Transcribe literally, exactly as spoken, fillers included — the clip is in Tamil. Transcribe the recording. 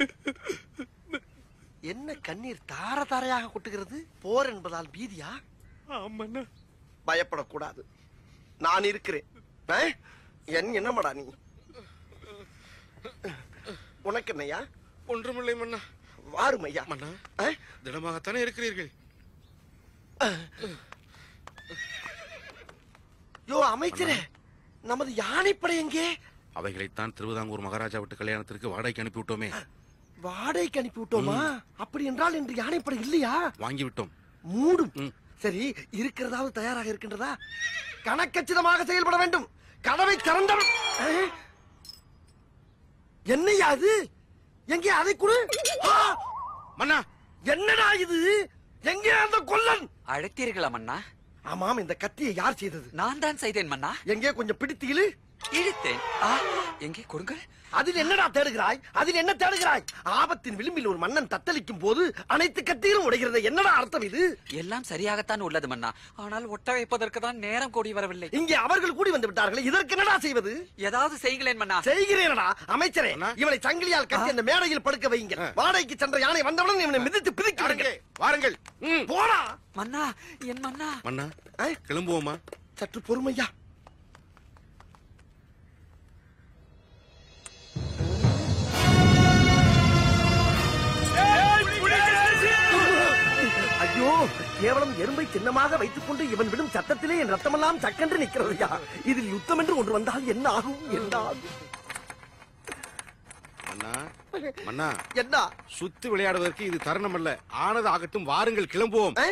என்ன கண்ணீர் தார தாரையாக கொட்டுகிறது? போர் என்பதால் பீதியா? ஆமாண்ணா. பயப்படக்கூடாது, நான் இருக்கிறேன். என் என்னமாடா நீ? உனக்கு என்னையா? ஒன்றுமில்லை மன்னா. வாரும் ஐயா. மன்னா, திடமாகத்தானே இருக்கிறீர்கள்? யோ அமைச்சரே, நமது யானைப்படை எங்கே? அவைகளைத்தான் திருவிதாங்கூர் மகாராஜா விட்டு கல்யாணத்திற்கு வாடகைக்கு அனுப்பி விட்டோமே. வாடகைக்கு அனுப்பி விட்டோமா? அப்படி என்றால் இன்று யானைப்படை இல்லையா? வாங்கி விட்டோம். மூடும். சரி, இருக்கிறதாவது தயாராக இருக்கின்றதா? கணக்கச்சிதமாக செயல்பட வேண்டும். கதவை திறந்தவன் என்னையா அது? எங்கே அதை கொடு. மன்னா, என்னடா இது? எங்கே அந்த கொல்லன்? அழைத்தீர்களா மன்னா? ஆமாம், இந்த கத்தியை யார் செய்தது? நான் தான் செய்தேன் மன்னா. எங்கே கொஞ்சம் பிடித்து இழு. இழுத்தேன். எங்கே கொடுங்கள். அதில் என்னடா தேடுகிறாய்? அதில் என்ன தேடுகிறாய்? ஆபத்தின் விளிம்பில் ஒரு மன்னன் தத்தளிக்கும் போது அனைத்து கத்திகளும் உடைகிறது. என்னடா அர்த்தம் இது? எல்லாம் சரியாகத்தான் உள்ளது மன்னா, ஆனால் ஒட்ட வைப்பதற்கு தான் நேரம் கூடி வரவில்லை. இங்கே அவர்கள் கூடி வந்து விட்டார்கள். இதற்கு என்னடா செய்வது? ஏதாவது செய்கிறேன் மன்னா. செய்கிறேனடா. அமைச்சரே, இவனை சங்கிலியால் கட்டி அந்த மேடையில் படுக்க வைங்க. வாடகைக்கு சென்ற யானை வந்தவுடன் இவனை மிதித்து பிதிக்கி விடுங்க. வாருங்கள். போடா மன்னா. என் மன்னா. மன்னா, கிளம்புவோமா? சற்று பொறுமையா. ஐயோ, கேவலம் எறும்பை சின்னமாக வைத்துக் கொண்டு இவன் விடும் சத்தத்திலே என் ரத்தமெல்லாம் சக்கென்று நிற்கிறதையா? இதில் யுத்தம் என்று ஒன்று வந்தால் என்ன ஆகும்? என்ன ஆகும்? மன்னா, மன்னா, என்ன? சுத்தி விளையாடுவதற்கு இது தருணம் அல்ல. ஆனது ஆகட்டும், வாருங்கள், கிளம்புவோம்.